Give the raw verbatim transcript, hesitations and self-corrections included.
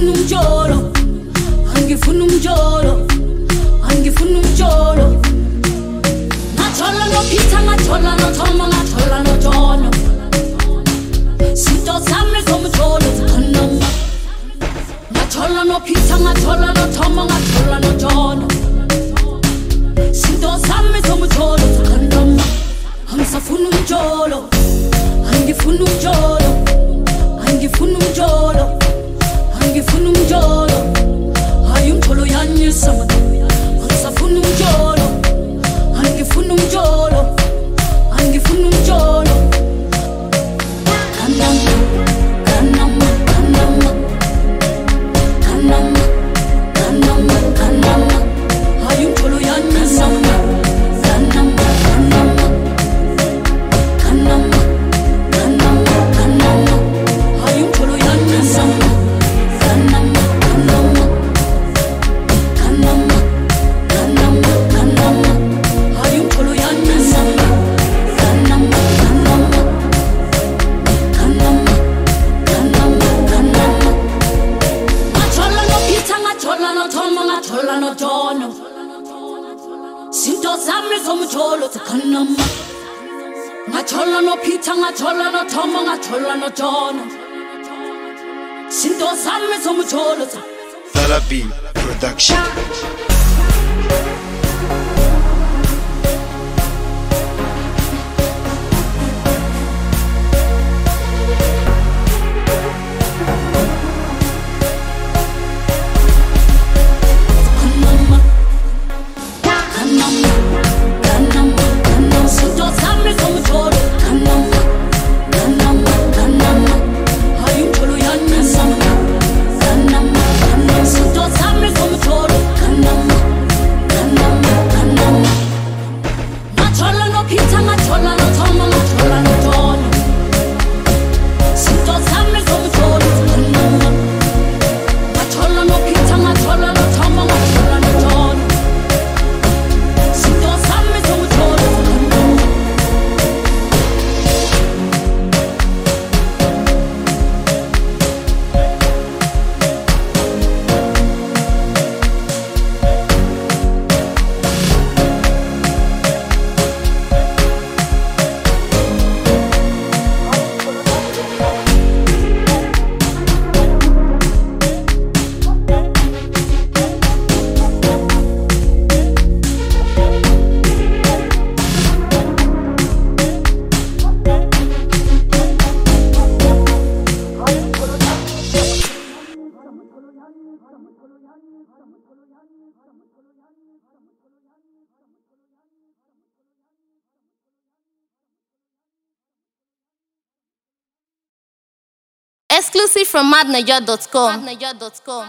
angifuna umjolo, angifuna umjolo, angifuna umjolo. Ngajola no Peter, ngajola no Tom, ngajola no John. Sinto zami zomjolo zikhonama. Ngajola no Peter, ngajola no Tom, ngajola no John. Sinto zami zomjolo zikhonama. Angisafuna umjolo, angifuna umjolo, angifuna umjolo, angifuna umjolo. Hayi umjolo yanyisa manje. Angisafuna umjolo, angifuna umjolo, angifuna umjolo. Kanama, kanama, kanama, kanama, kanama, kanama. Hayi umjolo yanyisa manje. Kanama, kanama, kanama, kanama, kanama. Hayi umjolo yanyisa manje. Kanama, kanama, kanama, kanama, kanama. Hayi umjolo yanyisa manje. Kanama, kanama, kanama, kanama, kanama. Ngajola no Peter, ngajola no Tom, ngajola no John. Sinto zami zomjolo zikhonama. Ngajola no Peter, ngajola no Tom, ngajola no John. Sinto zami zomjolo zi- Therapy Production. Kanama, kanama, kanama, kanama. Sinto zami zomjolo. Kanama, kanama, kanama. Hayi umjolo yanyisa manje. Kanama, kanama. Sinto zami zomjolo. Kanama, kanama, kanama. Ngajola no Peter, ngajola no Tom, ngajola no John. Sinto zami zomjolo zikhonama. Ngajola no Peter, ngajola no Tom, ngajola no John. Sinto zami zomjolo zikhonama. Exclusive from madniger dot com.